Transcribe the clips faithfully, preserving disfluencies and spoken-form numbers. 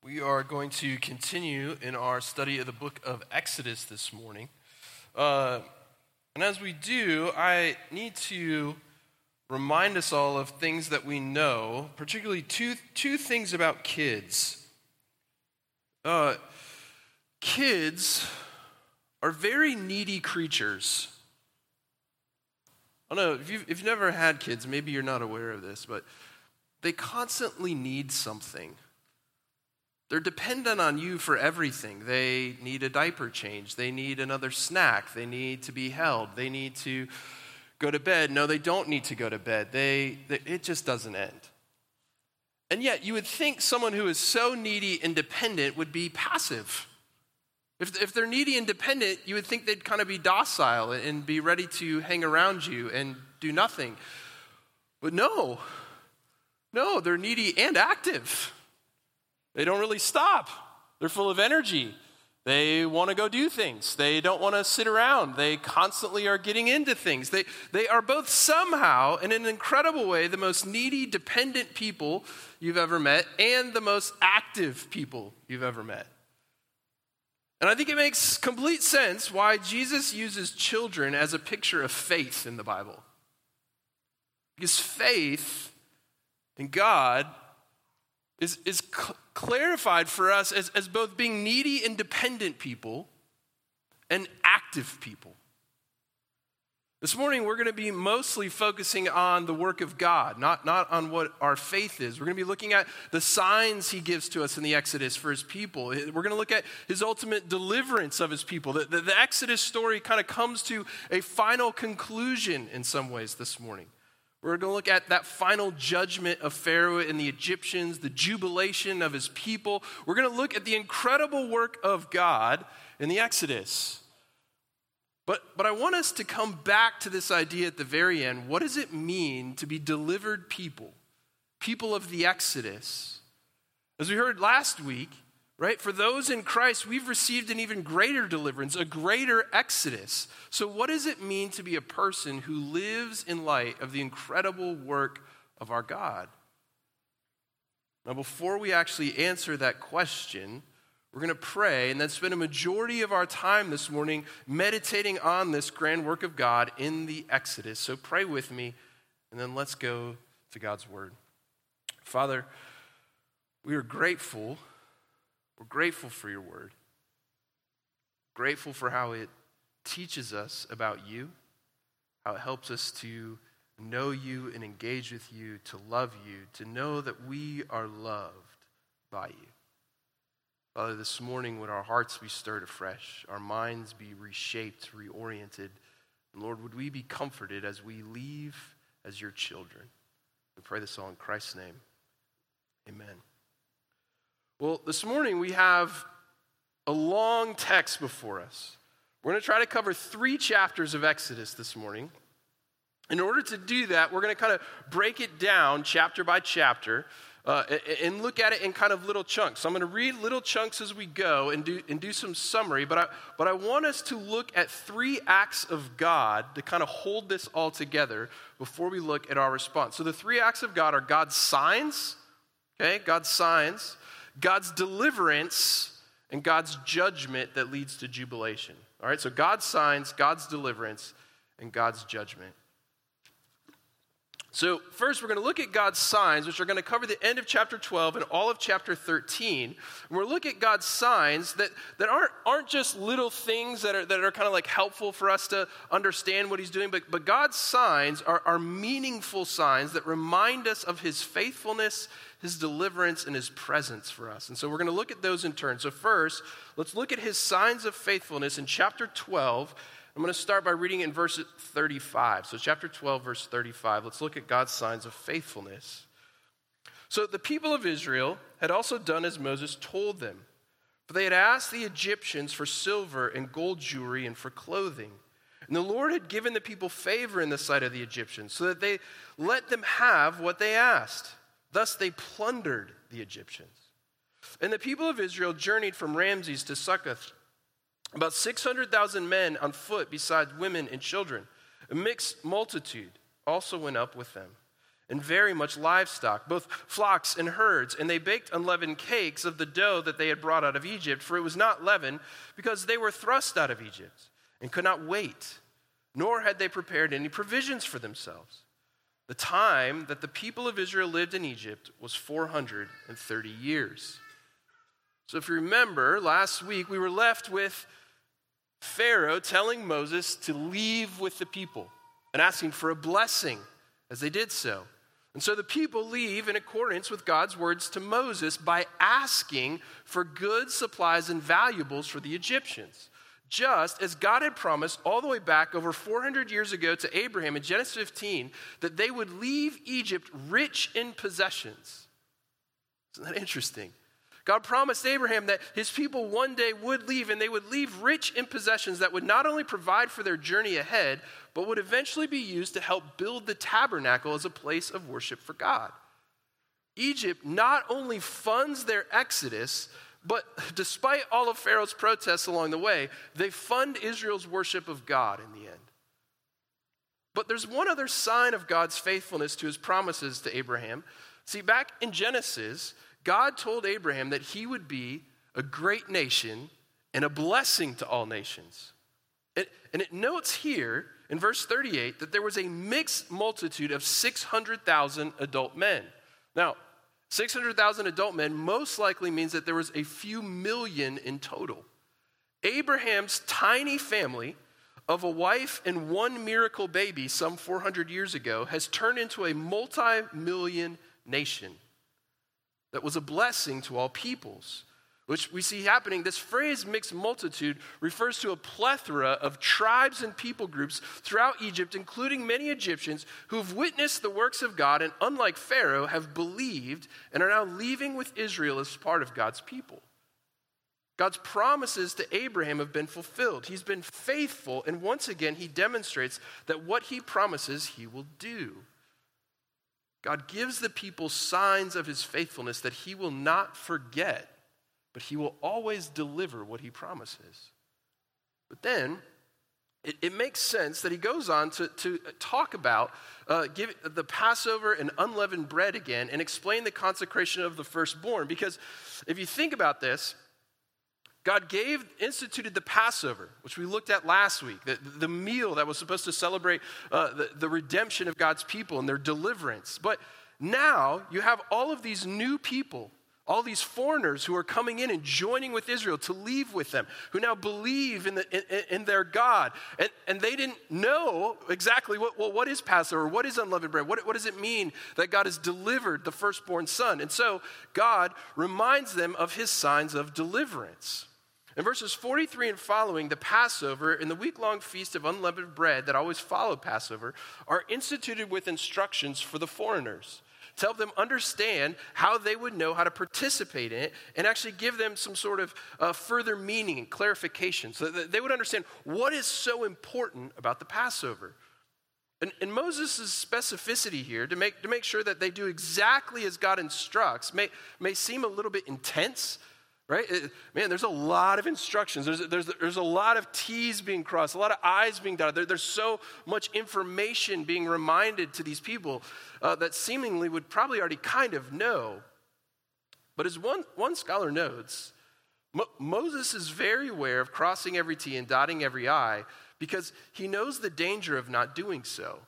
We are going to continue in our study of the book of Exodus this morning. Uh, and as we do, I need to remind us all of things that we know, particularly two, two things about kids. Uh, kids are very needy creatures. I don't know, if you've, if you've never had kids, maybe you're not aware of this, but they constantly need something. They're dependent on you for everything. They need a diaper change. They need another snack. They need to be held. They need to go to bed. No, they don't need to go to bed. They, they it just doesn't end. And yet, you would think someone who is so needy and dependent would be passive. If, if they're needy and dependent, you would think they'd kind of be docile and be ready to hang around you and do nothing. But no, no, they're needy and active. They don't really stop. They're full of energy. They want to go do things. They don't want to sit around. They constantly are getting into things. They, they are both somehow, in an incredible way, the most needy, dependent people you've ever met and the most active people you've ever met. And I think it makes complete sense why Jesus uses children as a picture of faith in the Bible. Because faith in God is, is cl- clarified for us as, as both being needy and dependent people and active people. This morning, we're going to be mostly focusing on the work of God, not, not on what our faith is. We're going to be looking at the signs he gives to us in the Exodus for his people. We're going to look at his ultimate deliverance of his people. The, the, the Exodus story kind of comes to a final conclusion in some ways this morning. We're going to look at that final judgment of Pharaoh and the Egyptians, the jubilation of his people. We're going to look at the incredible work of God in the Exodus. But, but I want us to come back to this idea at the very end. What does it mean to be delivered people, people of the Exodus? As we heard last week, right? For those in Christ, we've received an even greater deliverance, a greater exodus. So what does it mean to be a person who lives in light of the incredible work of our God? Now, before we actually answer that question, we're going to pray and then spend a majority of our time this morning meditating on this grand work of God in the Exodus. So pray with me, and then let's go to God's word. Father, we are grateful We're grateful for your word. Grateful for how it teaches us about you, how it helps us to know you and engage with you, to love you, to know that we are loved by you. Father, this morning would our hearts be stirred afresh, our minds be reshaped, reoriented, and Lord, would we be comforted as we leave as your children? We pray this all in Christ's name. Amen. Well, this morning we have a long text before us. We're going to try to cover three chapters of Exodus this morning. In order to do that, we're going to kind of break it down chapter by chapter uh, and look at it in kind of little chunks. So I'm going to read little chunks as we go and do and do some summary, but I, but I want us to look at three acts of God to kind of hold this all together before we look at our response. So the three acts of God are God's signs, okay, God's signs, God's deliverance, and God's judgment that leads to jubilation. All right, so God's signs, God's deliverance, and God's judgment. So first, we're going to look at God's signs, which are going to cover the end of chapter twelve and all of chapter thirteen. And we'll look at God's signs that, that aren't, aren't just little things that are, that are kind of like helpful for us to understand what he's doing, but, but God's signs are, are meaningful signs that remind us of his faithfulness, his deliverance, and his presence for us. And so we're going to look at those in turn. So first, let's look at his signs of faithfulness in chapter twelve. I'm going to start by reading in verse thirty-five. So chapter twelve, verse thirty-five. Let's look at God's signs of faithfulness. So the people of Israel had also done as Moses told them, for they had asked the Egyptians for silver and gold jewelry and for clothing. And the Lord had given the people favor in the sight of the Egyptians, so that they let them have what they asked. Thus they plundered the Egyptians. And the people of Israel journeyed from Ramses to Succoth, about six hundred thousand men on foot, besides women and children. A mixed multitude also went up with them. and very much livestock, both flocks and herds. And they baked unleavened cakes of the dough that they had brought out of Egypt, for it was not leavened, because they were thrust out of Egypt and could not wait, nor had they prepared any provisions for themselves. The time that the people of Israel lived in Egypt was four hundred thirty years. So if you remember, last week we were left with Pharaoh telling Moses to leave with the people and asking for a blessing as they did so. And so the people leave in accordance with God's words to Moses by asking for goods, supplies, and valuables for the Egyptians, just as God had promised all the way back over four hundred years ago to Abraham in Genesis fifteen that they would leave Egypt rich in possessions. Isn't that interesting? God promised Abraham that his people one day would leave, and they would leave rich in possessions that would not only provide for their journey ahead, but would eventually be used to help build the tabernacle as a place of worship for God. Egypt not only funds their exodus, but despite all of Pharaoh's protests along the way, they fund Israel's worship of God in the end. But there's one other sign of God's faithfulness to his promises to Abraham. See, back in Genesis, God told Abraham that he would be a great nation and a blessing to all nations. And, and it notes here in verse thirty-eight that there was a mixed multitude of six hundred thousand adult men. Now, six hundred thousand adult men most likely means that there was a few million in total. Abraham's tiny family of a wife and one miracle baby some four hundred years ago has turned into a multi-million nation that was a blessing to all peoples, which we see happening. This phrase, mixed multitude, refers to a plethora of tribes and people groups throughout Egypt, including many Egyptians who have witnessed the works of God and, unlike Pharaoh, have believed and are now leaving with Israel as part of God's people. God's promises to Abraham have been fulfilled. He's been faithful, and once again, he demonstrates that what he promises, he will do. God gives the people signs of his faithfulness that he will not forget, but he will always deliver what he promises. But then, it, it makes sense that he goes on to, to talk about uh, give the Passover and unleavened bread again and explain the consecration of the firstborn. Because if you think about this, God gave, instituted the Passover, which we looked at last week, the, the meal that was supposed to celebrate uh, the, the redemption of God's people and their deliverance. But now you have all of these new people, all these foreigners who are coming in and joining with Israel to leave with them, who now believe in, the, in, in their God. And, and they didn't know exactly what, well, what is Passover, what is unleavened bread, what, what does it mean that God has delivered the firstborn son? And so God reminds them of his signs of deliverance. In verses forty-three and following, the Passover and the week-long feast of unleavened bread that always followed Passover are instituted with instructions for the foreigners to help them understand how they would know how to participate in it and actually give them some sort of uh, further meaning and clarification so that they would understand what is so important about the Passover. And, and Moses' specificity here to make, to make sure that they do exactly as God instructs may, may seem a little bit intense. Right? It, man, there's a lot of instructions. There's, there's, there's a lot of T's being crossed, a lot of I's being dotted. There, there's so much information being reminded to these people uh, that seemingly would probably already kind of know. But as one, one scholar notes, Mo- Moses is very aware of crossing every T and dotting every I because he knows the danger of not doing so.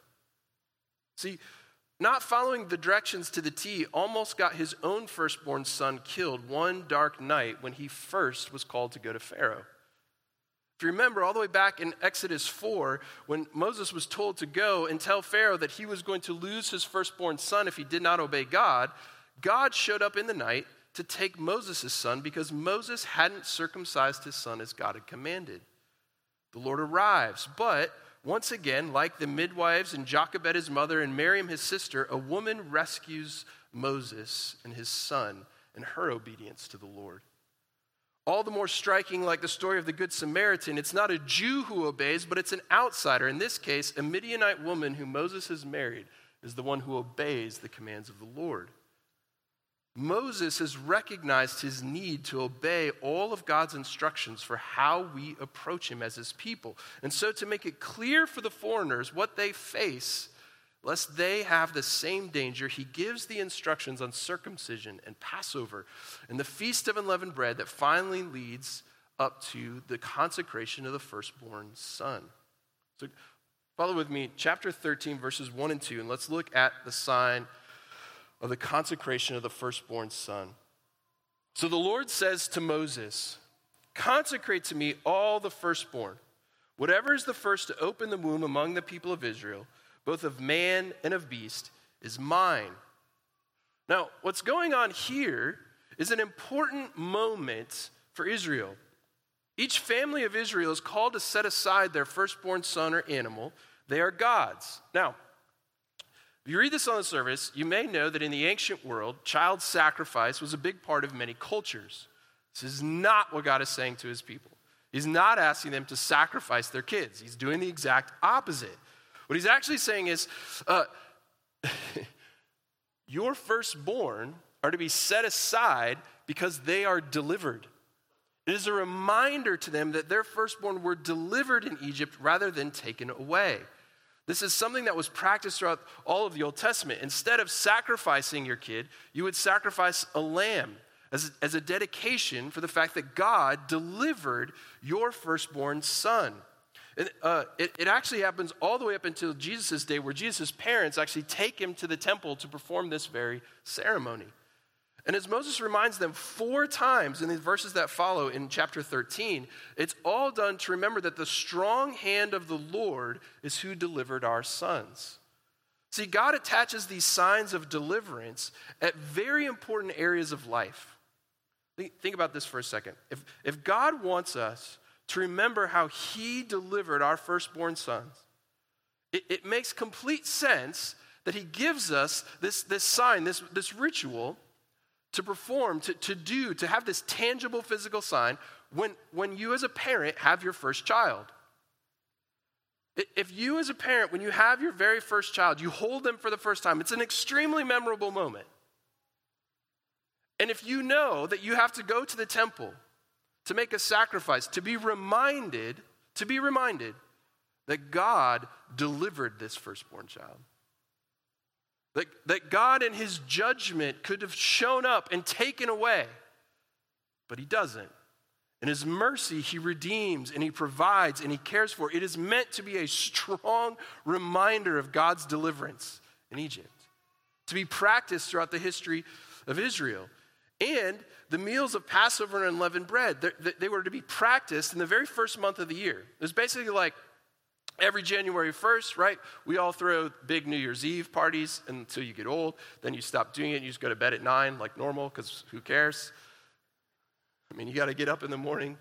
See, not following the directions to the T almost got his own firstborn son killed one dark night when he first was called to go to Pharaoh. If you remember all the way back in Exodus four, when Moses was told to go and tell Pharaoh that he was going to lose his firstborn son if he did not obey God, God showed up in the night to take Moses' son because Moses hadn't circumcised his son as God had commanded. The Lord arrives, but once again, like the midwives and Jochebed his mother and Miriam his sister, a woman rescues Moses and his son in her obedience to the Lord. All the more striking, like the story of the Good Samaritan, it's not a Jew who obeys, but it's an outsider. In this case, a Midianite woman who Moses has married is the one who obeys the commands of the Lord. Moses has recognized his need to obey all of God's instructions for how we approach him as his people. And so to make it clear for the foreigners what they face, lest they have the same danger, he gives the instructions on circumcision and Passover and the Feast of Unleavened Bread that finally leads up to the consecration of the firstborn son. So follow with me, chapter thirteen, verses one and two, and let's look at the sign of the consecration of the firstborn son. So the Lord says to Moses, consecrate to me all the firstborn, whatever is the first to open the womb among the people of Israel, both of man and of beast, is mine. Now, what's going on here is an important moment for Israel. Each family of Israel is called to set aside their firstborn son or animal. They are God's. Now, if you read this on the surface, you may know that in the ancient world, child sacrifice was a big part of many cultures. This is not what God is saying to his people. He's not asking them to sacrifice their kids. He's doing the exact opposite. What he's actually saying is, uh, your firstborn are to be set aside because they are delivered. It is a reminder to them that their firstborn were delivered in Egypt rather than taken away. This is something that was practiced throughout all of the Old Testament. Instead of sacrificing your kid, you would sacrifice a lamb as a, as a dedication for the fact that God delivered your firstborn son. And, uh, it, it actually happens all the way up until Jesus' day, where Jesus' parents actually take him to the temple to perform this very ceremony. And as Moses reminds them four times in the verses that follow in chapter thirteen, it's all done to remember that the strong hand of the Lord is who delivered our sons. See, God attaches these signs of deliverance at very important areas of life. Think, think about this for a second. If, if God wants us to remember how he delivered our firstborn sons, it, it makes complete sense that he gives us this, this sign, this, this ritual to perform, to, to do, to have this tangible physical sign when, when you as a parent have your first child. If you as a parent, when you have your very first child, you hold them for the first time, it's an extremely memorable moment. And if you know that you have to go to the temple to make a sacrifice, to be reminded, to be reminded that God delivered this firstborn child. That, that God in his judgment could have shown up and taken away, but he doesn't. In his mercy, he redeems and he provides and he cares for. It is meant to be a strong reminder of God's deliverance in Egypt, to be practiced throughout the history of Israel. And the meals of Passover and unleavened bread, they were to be practiced in the very first month of the year. It was basically like every January first, right? We all throw big New Year's Eve parties until you get old. Then you stop doing it and you just go to bed at nine like normal because who cares? I mean, you got to get up in the morning.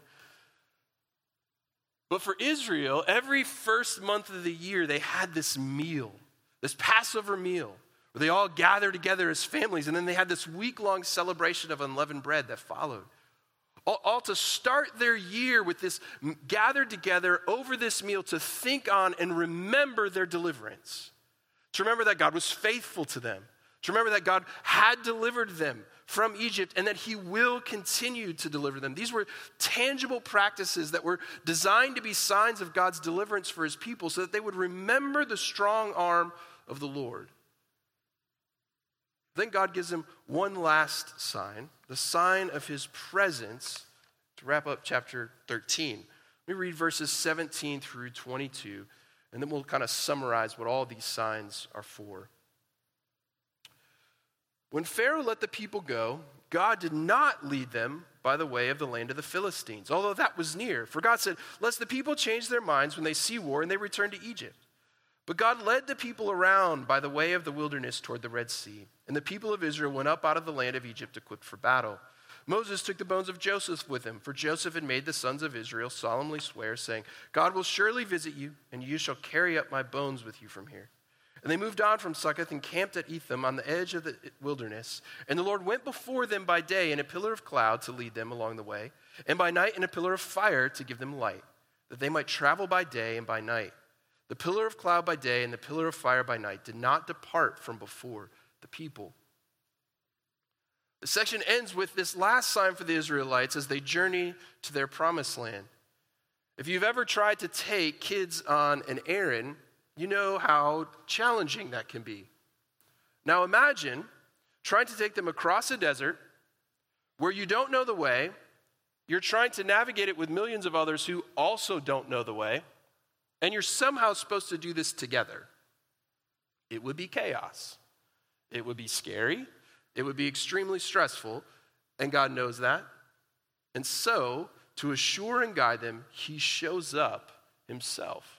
But for Israel, every first month of the year, they had this meal, this Passover meal, where they all gathered together as families, and then they had this week-long celebration of unleavened bread that followed. All, all to start their year with this gathered together over this meal to think on and remember their deliverance. To remember that God was faithful to them. To remember that God had delivered them from Egypt and that he will continue to deliver them. These were tangible practices that were designed to be signs of God's deliverance for his people so that they would remember the strong arm of the Lord. Then God gives them one last sign, the sign of his presence, to wrap up chapter thirteen. Let me read verses seventeen through twenty-two, and then we'll kind of summarize what all these signs are for. When Pharaoh let the people go, God did not lead them by the way of the land of the Philistines, although that was near. For God said, lest the people change their minds when they see war and they return to Egypt. But God led the people around by the way of the wilderness toward the Red Sea. And the people of Israel went up out of the land of Egypt equipped for battle. Moses took the bones of Joseph with him, for Joseph had made the sons of Israel solemnly swear, saying, God will surely visit you, and you shall carry up my bones with you from here. And they moved on from Succoth and camped at Etham on the edge of the wilderness. And the Lord went before them by day in a pillar of cloud to lead them along the way, and by night in a pillar of fire to give them light, that they might travel by day and by night. The pillar of cloud by day and the pillar of fire by night did not depart from before the people. The section ends with this last sign for the Israelites as they journey to their promised land. If you've ever tried to take kids on an errand, You know how challenging that can be. Now imagine trying to take them across a desert where you don't know the way. You're trying to navigate it with millions of others who also don't know the way, and you're somehow supposed to do this together. It would be chaos. It would be scary. It would be extremely stressful, and God knows that. And so, to assure and guide them, he shows up himself.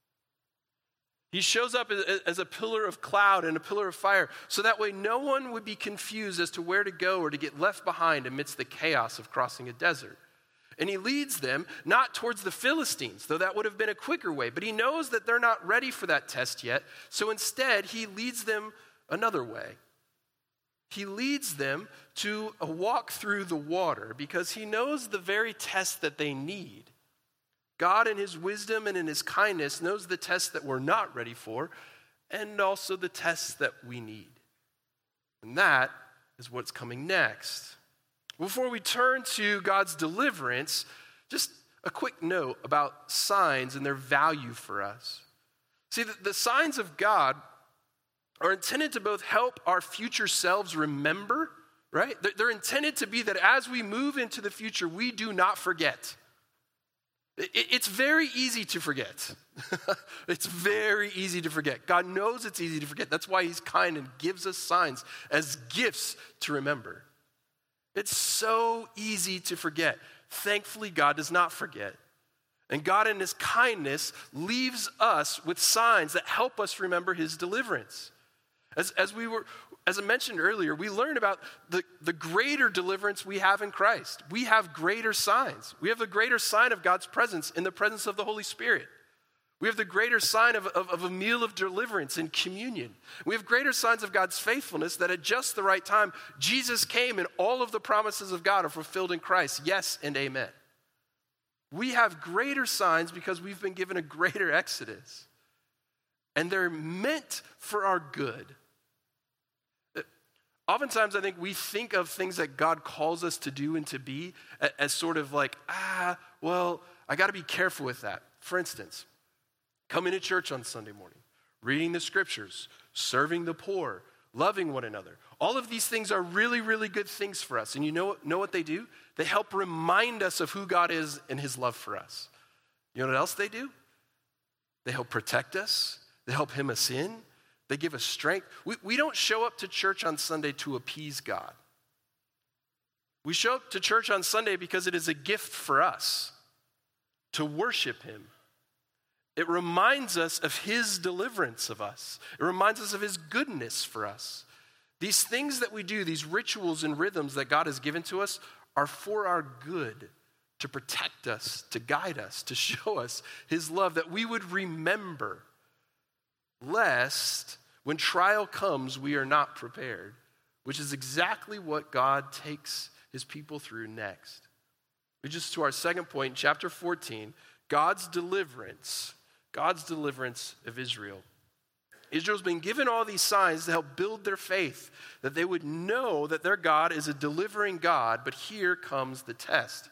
He shows up as a pillar of cloud and a pillar of fire, so that way no one would be confused as to where to go or to get left behind amidst the chaos of crossing a desert. And he leads them not towards the Philistines, though that would have been a quicker way, but he knows that they're not ready for that test yet, so instead he leads them another way. He leads them to a walk through the water because he knows the very test that they need. God in his wisdom and in his kindness knows the tests that we're not ready for and also the tests that we need. And that is what's coming next. Before we turn to God's deliverance, just a quick note about signs and their value for us. See, the, the signs of God are intended to both help our future selves remember, right? They're, they're intended to be that as we move into the future, we do not forget. It's very easy to forget. It's very easy to forget. God knows it's easy to forget. That's why he's kind and gives us signs as gifts to remember. It's so easy to forget. Thankfully, God does not forget. And God in his kindness leaves us with signs that help us remember his deliverance. As, as we were, as I mentioned earlier, we learned about the, the greater deliverance we have in Christ. We have greater signs. We have the greater sign of God's presence in the presence of the Holy Spirit. We have the greater sign of, of, of a meal of deliverance in communion. We have greater signs of God's faithfulness that at just the right time, Jesus came and all of the promises of God are fulfilled in Christ. Yes and amen. We have greater signs because we've been given a greater exodus. And they're meant for our good. Oftentimes, I think we think of things that God calls us to do and to be as sort of like, ah, well, I got to be careful with that. For instance, coming to church on Sunday morning, reading the scriptures, serving the poor, loving one another. All of these things are really, really good things for us. And you know, know what they do? They help remind us of who God is and his love for us. You know what else they do? They help protect us. They help hem us in. They give us strength. We, we don't show up to church on Sunday to appease God. We show up to church on Sunday because it is a gift for us to worship him. It reminds us of his deliverance of us. It reminds us of his goodness for us. These things that we do, these rituals and rhythms that God has given to us are for our good, to protect us, to guide us, to show us his love, that we would remember, lest when trial comes, we are not prepared, which is exactly what God takes his people through next. We just to our second point, chapter fourteen, God's deliverance, God's deliverance of Israel. Israel's been given all these signs to help build their faith, that they would know that their God is a delivering God, but here comes the test.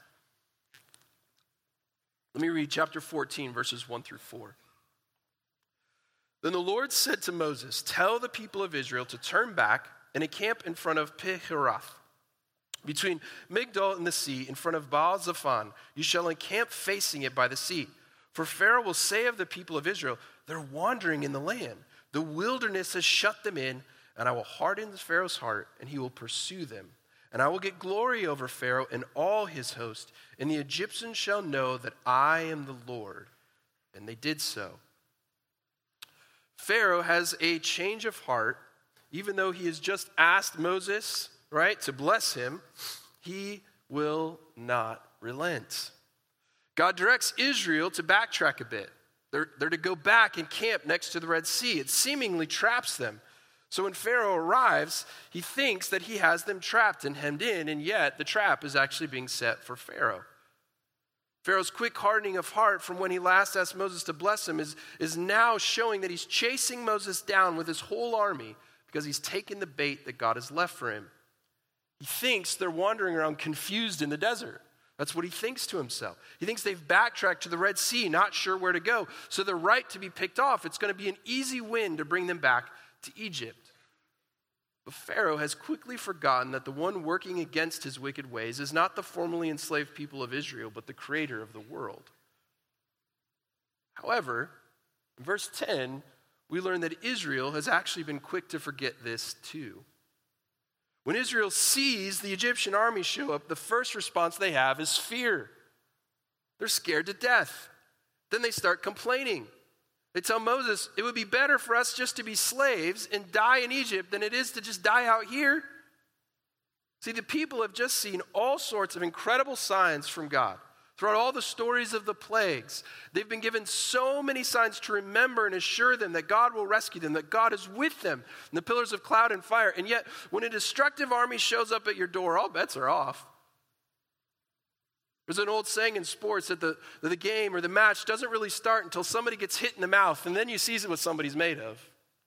Let me read chapter fourteen, verses one through four. Then the Lord said to Moses, tell the people of Israel to turn back and encamp in front of Pi-hahiroth, between Migdol and the sea, in front of Baal-Zephon. You shall encamp facing it by the sea. For Pharaoh will say of the people of Israel, they're wandering in the land. The wilderness has shut them in, and I will harden Pharaoh's heart, and he will pursue them. And I will get glory over Pharaoh and all his host, and the Egyptians shall know that I am the Lord. And they did so. Pharaoh has a change of heart. Even though he has just asked Moses, right, to bless him, he will not relent. God directs Israel to backtrack a bit. They're, they're to go back and camp next to the Red Sea. It seemingly traps them. So when Pharaoh arrives, he thinks that he has them trapped and hemmed in, and yet the trap is actually being set for Pharaoh. Pharaoh's quick hardening of heart from when he last asked Moses to bless him is, is now showing that he's chasing Moses down with his whole army because he's taken the bait that God has left for him. He thinks they're wandering around confused in the desert. That's what he thinks to himself. He thinks they've backtracked to the Red Sea, not sure where to go. So they're right to be picked off. It's going to be an easy win to bring them back to Egypt. But Pharaoh has quickly forgotten that the one working against his wicked ways is not the formerly enslaved people of Israel, but the creator of the world. However, in verse ten, we learn that Israel has actually been quick to forget this too. When Israel sees the Egyptian army show up, the first response they have is fear. They're scared to death. Then they start complaining. They tell Moses, it would be better for us just to be slaves and die in Egypt than it is to just die out here. See, the people have just seen all sorts of incredible signs from God. Throughout all the stories of the plagues, they've been given so many signs to remember and assure them that God will rescue them, that God is with them in the pillars of cloud and fire. And yet, when a destructive army shows up at your door, all bets are off. There's an old saying in sports that the, that the game or the match doesn't really start until somebody gets hit in the mouth, and then you see what somebody's made of.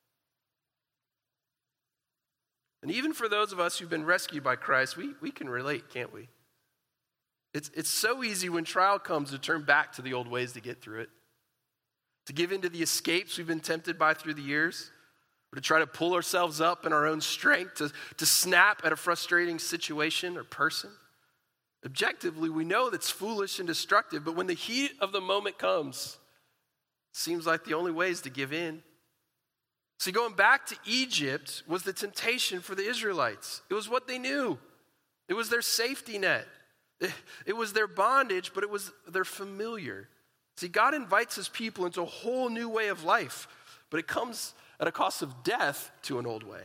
And even for those of us who've been rescued by Christ, we, we can relate, can't we? It's, it's so easy when trial comes to turn back to the old ways to get through it, to give in to the escapes we've been tempted by through the years, or to try to pull ourselves up in our own strength, to, to snap at a frustrating situation or person. Objectively, we know that's foolish and destructive, but when the heat of the moment comes, it seems like the only way is to give in. See, going back to Egypt was the temptation for the Israelites. It was what they knew. It was their safety net. It, it was their bondage, but it was their familiar. See, God invites his people into a whole new way of life, but it comes at a cost of death to an old way,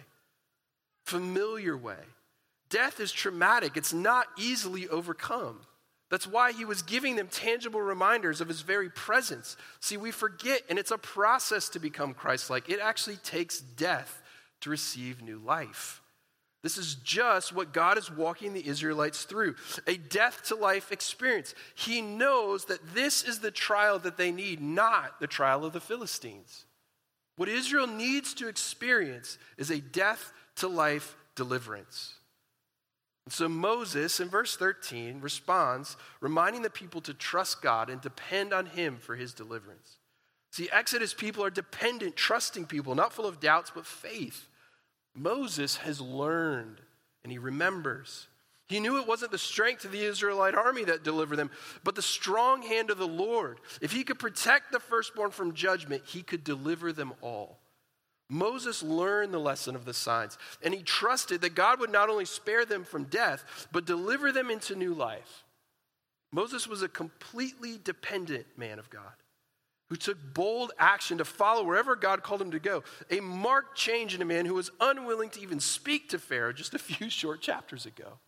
familiar way. Death is traumatic. It's not easily overcome. That's why he was giving them tangible reminders of his very presence. See, we forget, and it's a process to become Christ-like. It actually takes death to receive new life. This is just what God is walking the Israelites through, a death-to-life experience. He knows that this is the trial that they need, not the trial of the Philistines. What Israel needs to experience is a death-to-life deliverance. And so Moses, in verse thirteen, responds, reminding the people to trust God and depend on him for his deliverance. See, Exodus people are dependent, trusting people, not full of doubts, but faith. Moses has learned, and he remembers. He knew it wasn't the strength of the Israelite army that delivered them, but the strong hand of the Lord. If he could protect the firstborn from judgment, he could deliver them all. Moses learned the lesson of the signs, and he trusted that God would not only spare them from death, but deliver them into new life. Moses was a completely dependent man of God who took bold action to follow wherever God called him to go, a marked change in a man who was unwilling to even speak to Pharaoh just a few short chapters ago.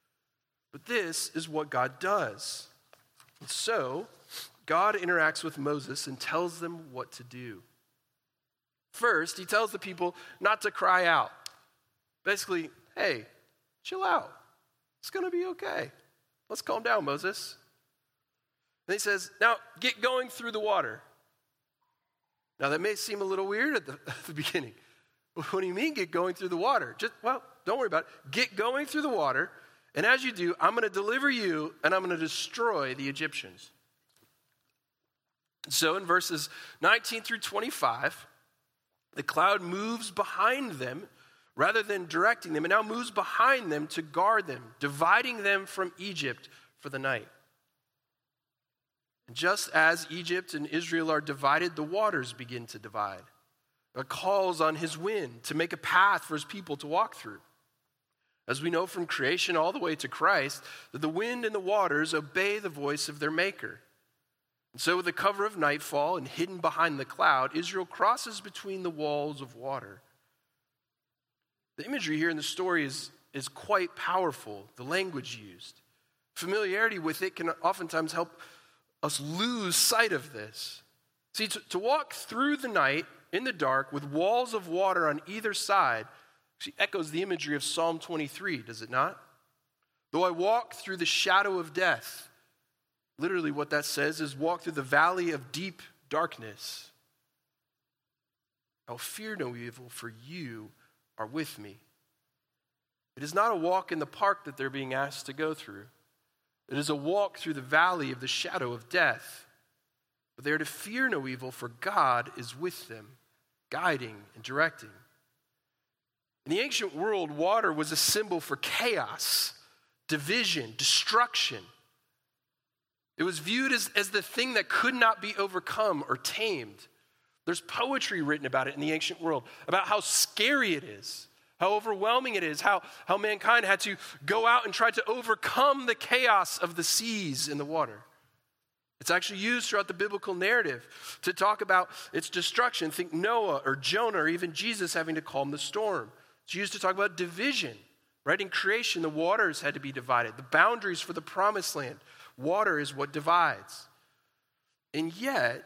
But this is what God does. And so, God interacts with Moses and tells them what to do. First, he tells the people not to cry out. Basically, hey, chill out. It's going to be okay. Let's calm down, Moses. Then he says, now get going through the water. Now that may seem a little weird at the, at the beginning. What do you mean get going through the water? Just, well, don't worry about it. Get going through the water, and as you do, I'm going to deliver you, and I'm going to destroy the Egyptians. So in verses nineteen through twenty-five, the cloud moves behind them rather than directing them. It now moves behind them to guard them, dividing them from Egypt for the night. And just as Egypt and Israel are divided, the waters begin to divide. God calls on his wind to make a path for his people to walk through. As we know from creation all the way to Christ, that the wind and the waters obey the voice of their maker. And so with the cover of nightfall and hidden behind the cloud, Israel crosses between the walls of water. The imagery here in the story is, is quite powerful, the language used. Familiarity with it can oftentimes help us lose sight of this. See, to, to walk through the night in the dark with walls of water on either side actually echoes the imagery of Psalm twenty-three, does it not? Though I walk through the shadow of death, literally what that says is walk through the valley of deep darkness. I'll fear no evil, for you are with me. It is not a walk in the park that they're being asked to go through. It is a walk through the valley of the shadow of death. But they are to fear no evil, for God is with them, guiding and directing. In the ancient world, water was a symbol for chaos, division, destruction. It was viewed as, as the thing that could not be overcome or tamed. There's poetry written about it in the ancient world, about how scary it is, how overwhelming it is, how, how mankind had to go out and try to overcome the chaos of the seas and the water. It's actually used throughout the biblical narrative to talk about its destruction. Think Noah or Jonah or even Jesus having to calm the storm. It's used to talk about division, right? In creation, the waters had to be divided. The boundaries for the promised land. Water is what divides. And yet,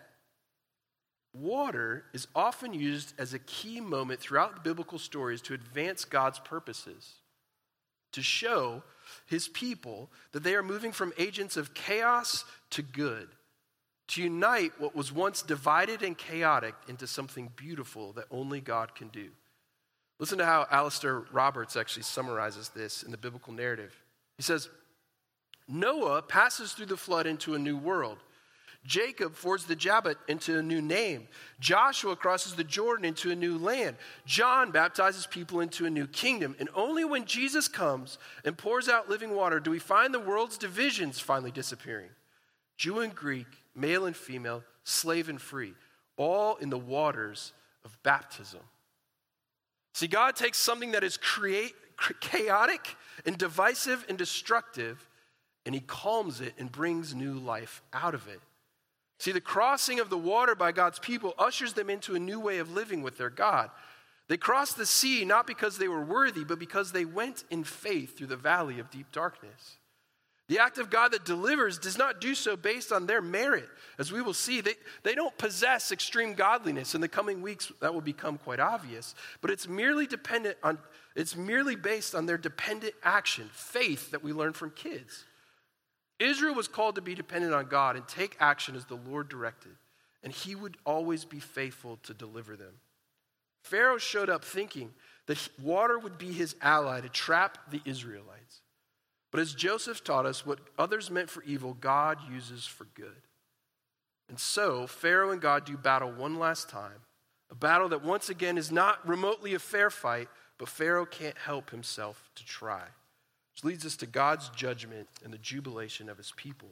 water is often used as a key moment throughout the biblical stories to advance God's purposes, to show his people that they are moving from agents of chaos to good, to unite what was once divided and chaotic into something beautiful that only God can do. Listen to how Alistair Roberts actually summarizes this in the biblical narrative. He says, Noah passes through the flood into a new world. Jacob fords the Jabbok into a new name. Joshua crosses the Jordan into a new land. John baptizes people into a new kingdom. And only when Jesus comes and pours out living water do we find the world's divisions finally disappearing. Jew and Greek, male and female, slave and free, all in the waters of baptism. See, God takes something that is create, chaotic and divisive and destructive, and he calms it and brings new life out of it. See, the crossing of the water by God's people ushers them into a new way of living with their God. They crossed the sea not because they were worthy, but because they went in faith through the valley of deep darkness. The act of God that delivers does not do so based on their merit. As we will see, they, they don't possess extreme godliness. In the coming weeks, that will become quite obvious. But it's merely dependent on, it's merely based on their dependent action, faith that we learn from kids. Israel was called to be dependent on God and take action as the Lord directed, and he would always be faithful to deliver them. Pharaoh showed up thinking that water would be his ally to trap the Israelites. But as Joseph taught us, what others meant for evil, God uses for good. And so, Pharaoh and God do battle one last time, a battle that once again is not remotely a fair fight, but Pharaoh can't help himself to try. Which leads us to God's judgment and the jubilation of his people.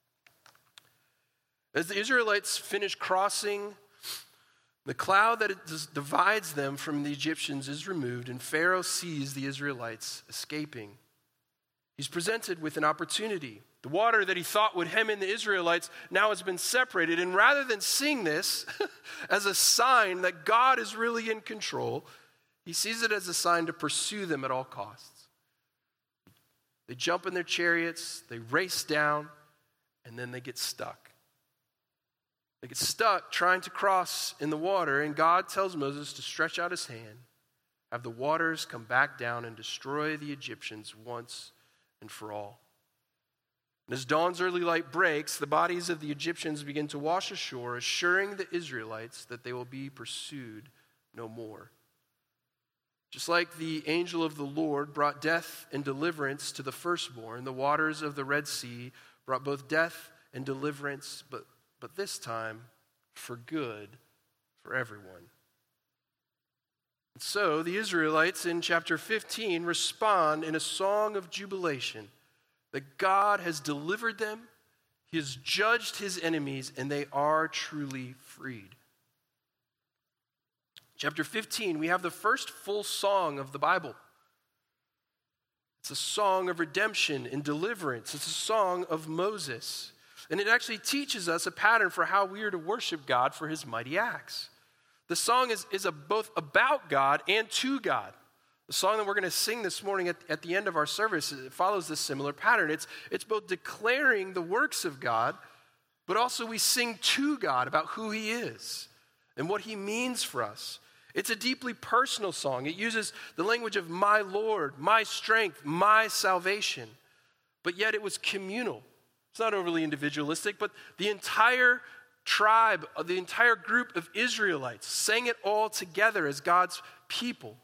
As the Israelites finish crossing, the cloud that divides them from the Egyptians is removed, and Pharaoh sees the Israelites escaping. He's presented with an opportunity. The water that he thought would hem in the Israelites now has been separated, and rather than seeing this as a sign that God is really in control, he sees it as a sign to pursue them at all costs. They jump in their chariots, they race down, and then they get stuck. They get stuck trying to cross in the water, and God tells Moses to stretch out his hand, have the waters come back down and destroy the Egyptians once and for all. And as dawn's early light breaks, the bodies of the Egyptians begin to wash ashore, assuring the Israelites that they will be pursued no more. Just like the angel of the Lord brought death and deliverance to the firstborn, the waters of the Red Sea brought both death and deliverance, but, but this time for good for everyone. And so the Israelites in chapter fifteen respond in a song of jubilation that God has delivered them, he has judged his enemies, and they are truly freed. Chapter fifteen, we have the first full song of the Bible. It's a song of redemption and deliverance. It's a song of Moses. And it actually teaches us a pattern for how we are to worship God for his mighty acts. The song is, is a, both about God and to God. The song that we're going to sing this morning at, at the end of our service, it follows this similar pattern. It's, it's both declaring the works of God, but also we sing to God about who he is and what he means for us. It's a deeply personal song. It uses the language of my Lord, my strength, my salvation. But yet it was communal. It's not overly individualistic, but the entire tribe, the entire group of Israelites sang it all together as God's people.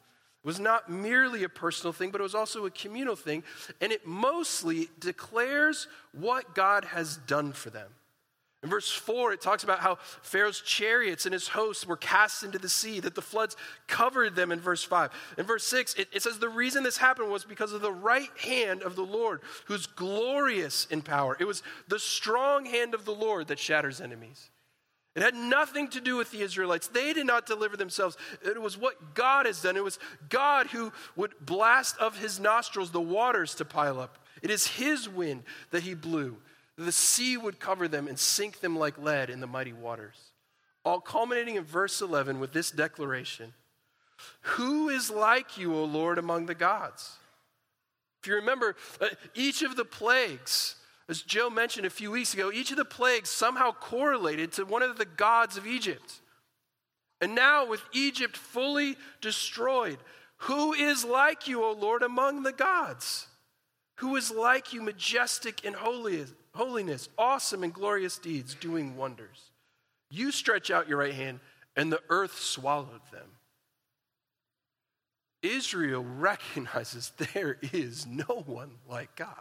was not merely a personal thing, but it was also a communal thing. And it mostly declares what God has done for them. In verse four, it talks about how Pharaoh's chariots and his hosts were cast into the sea, that the floods covered them in verse five. In verse six, it, it says the reason this happened was because of the right hand of the Lord, who's glorious in power. It was the strong hand of the Lord that shatters enemies. It had nothing to do with the Israelites. They did not deliver themselves. It was what God has done. It was God who would blast of his nostrils the waters to pile up. It is his wind that he blew. The sea would cover them and sink them like lead in the mighty waters. All culminating in verse eleven with this declaration: who is like you, O Lord, among the gods? If you remember, uh, each of the plagues, as Joe mentioned a few weeks ago, each of the plagues somehow correlated to one of the gods of Egypt. And now with Egypt fully destroyed, who is like you, O Lord, among the gods? Who is like you, majestic in holiness, holiness, awesome in glorious deeds, doing wonders? You stretch out your right hand, and the earth swallowed them. Israel recognizes there is no one like God.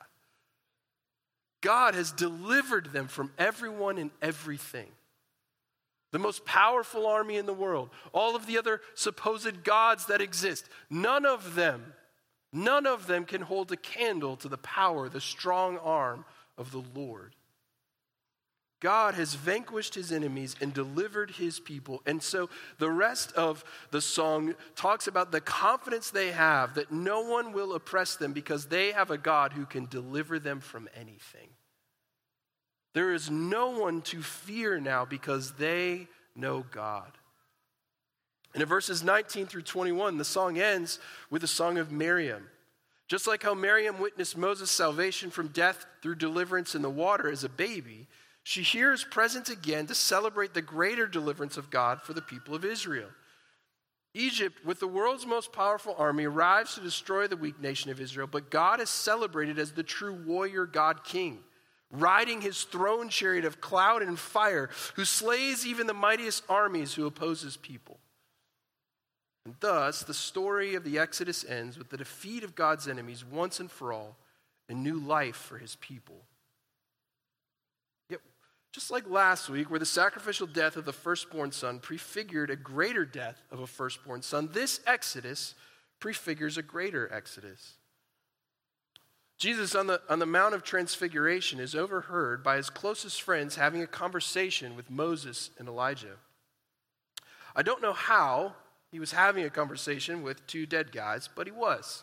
God has delivered them from everyone and everything. The most powerful army in the world, all of the other supposed gods that exist, none of them, none of them can hold a candle to the power, the strong arm of the Lord. God has vanquished his enemies and delivered his people. And so the rest of the song talks about the confidence they have that no one will oppress them because they have a God who can deliver them from anything. There is no one to fear now because they know God. And in verses nineteen through twenty-one, the song ends with the song of Miriam. Just like how Miriam witnessed Moses' salvation from death through deliverance in the water as a baby, she here is present again to celebrate the greater deliverance of God for the people of Israel. Egypt, with the world's most powerful army, arrives to destroy the weak nation of Israel, but God is celebrated as the true warrior God King, riding his throne chariot of cloud and fire, who slays even the mightiest armies who oppose his people. And thus, the story of the Exodus ends with the defeat of God's enemies once and for all, and new life for his people. Yet, just like last week, where the sacrificial death of the firstborn son prefigured a greater death of a firstborn son, this Exodus prefigures a greater Exodus. Jesus on the, on the Mount of Transfiguration is overheard by his closest friends having a conversation with Moses and Elijah. I don't know how he was having a conversation with two dead guys, but he was.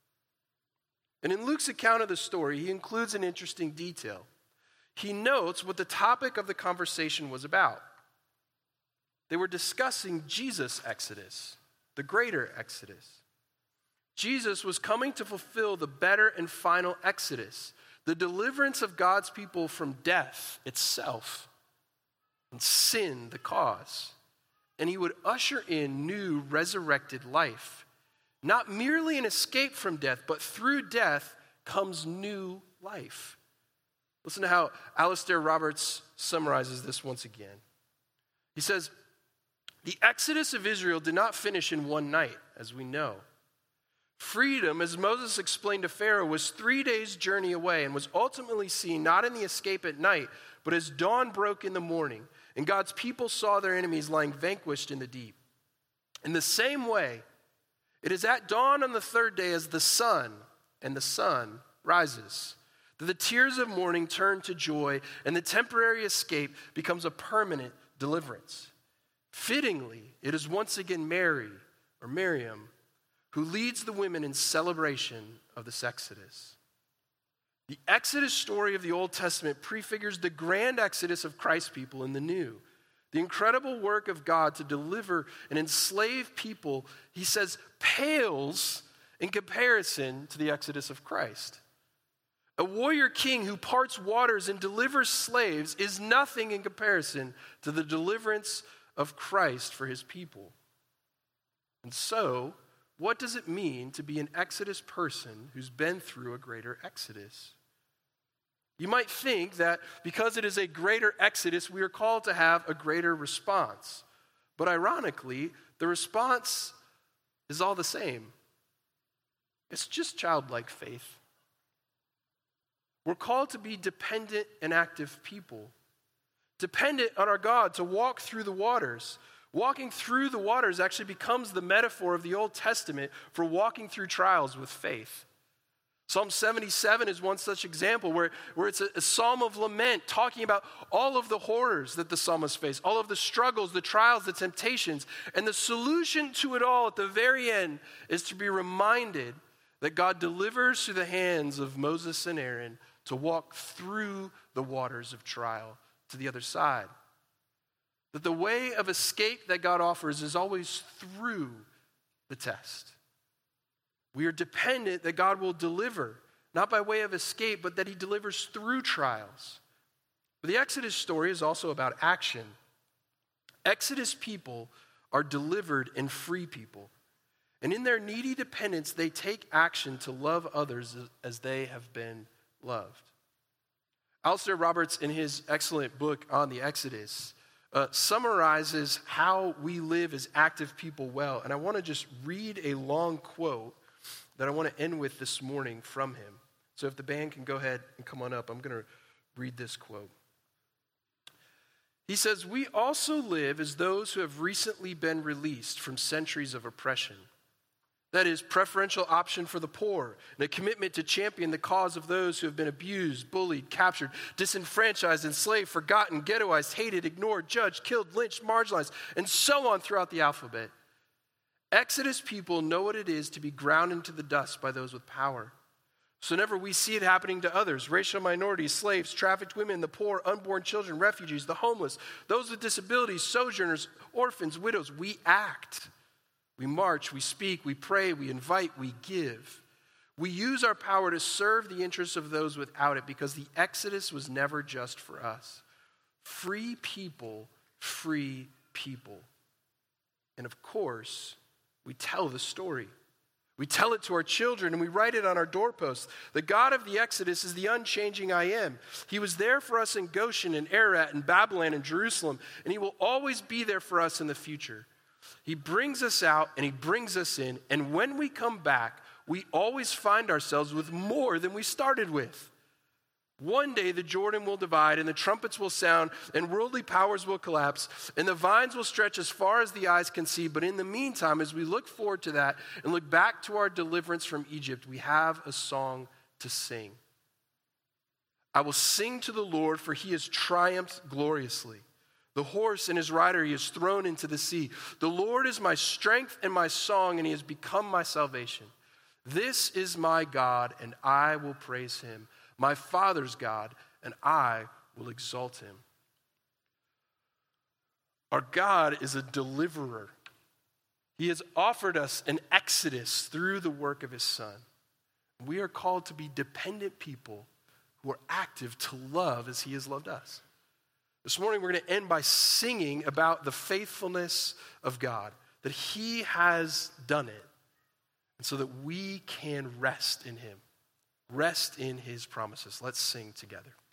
And in Luke's account of the story, he includes an interesting detail. He notes what the topic of the conversation was about. They were discussing Jesus' Exodus, the greater Exodus. Jesus was coming to fulfill the better and final Exodus, the deliverance of God's people from death itself and sin, the cause. And he would usher in new resurrected life. Not merely an escape from death, but through death comes new life. Listen to how Alistair Roberts summarizes this once again. He says, the exodus of Israel did not finish in one night, as we know. Freedom, as Moses explained to Pharaoh, was three days' journey away and was ultimately seen not in the escape at night, but as dawn broke in the morning, and God's people saw their enemies lying vanquished in the deep. In the same way, it is at dawn on the third day as the sun and the sun rises, that the tears of mourning turn to joy, and the temporary escape becomes a permanent deliverance. Fittingly, it is once again Mary, or Miriam, who leads the women in celebration of this Exodus. The Exodus story of the Old Testament prefigures the grand Exodus of Christ's people in the New. The incredible work of God to deliver and enslave people, he says, pales in comparison to the Exodus of Christ. A warrior king who parts waters and delivers slaves is nothing in comparison to the deliverance of Christ for his people. And so, what does it mean to be an Exodus person who's been through a greater Exodus? You might think that because it is a greater Exodus, we are called to have a greater response. But ironically, the response is all the same. It's just childlike faith. We're called to be dependent and active people. Dependent on our God to walk through the waters. Walking through the waters actually becomes the metaphor of the Old Testament for walking through trials with faith. Psalm seventy-seven is one such example where, where it's a, a psalm of lament talking about all of the horrors that the psalmist faced, all of the struggles, the trials, the temptations. And the solution to it all at the very end is to be reminded that God delivers through the hands of Moses and Aaron to walk through the waters of trial to the other side. That the way of escape that God offers is always through the test. We are dependent that God will deliver, not by way of escape, but that he delivers through trials. But the Exodus story is also about action. Exodus people are delivered and free people. And in their needy dependence, they take action to love others as they have been loved. Alistair Roberts, in his excellent book on the Exodus, uh, summarizes how we live as active people well. And I want to just read a long quote that I want to end with this morning from him. So if the band can go ahead and come on up, I'm going to read this quote. He says, "We also live as those who have recently been released from centuries of oppression. That is, preferential option for the poor, and a commitment to champion the cause of those who have been abused, bullied, captured, disenfranchised, enslaved, forgotten, ghettoized, hated, ignored, judged, killed, lynched, marginalized, and so on throughout the alphabet. Exodus people know what it is to be ground into the dust by those with power. So whenever we see it happening to others, racial minorities, slaves, trafficked women, the poor, unborn children, refugees, the homeless, those with disabilities, sojourners, orphans, widows, we act. We march, we speak, we pray, we invite, we give. We use our power to serve the interests of those without it because the Exodus was never just for us. Free people, free people. And of course, we tell the story. We tell it to our children and we write it on our doorposts. The God of the Exodus is the unchanging I am. He was there for us in Goshen and Ararat and Babylon and Jerusalem, and he will always be there for us in the future. He brings us out and he brings us in, and when we come back, we always find ourselves with more than we started with. One day the Jordan will divide and the trumpets will sound and worldly powers will collapse and the vines will stretch as far as the eyes can see. But in the meantime, as we look forward to that and look back to our deliverance from Egypt, we have a song to sing. I will sing to the Lord, for he has triumphed gloriously. The horse and his rider he has thrown into the sea. The Lord is my strength and my song, and he has become my salvation. This is my God, and I will praise him. My Father's God, and I will exalt him. Our God is a deliverer. He has offered us an exodus through the work of his Son. We are called to be dependent people who are active to love as he has loved us. This morning we're going to end by singing about the faithfulness of God, that he has done it, and so that we can rest in him, rest in his promises. Let's sing together.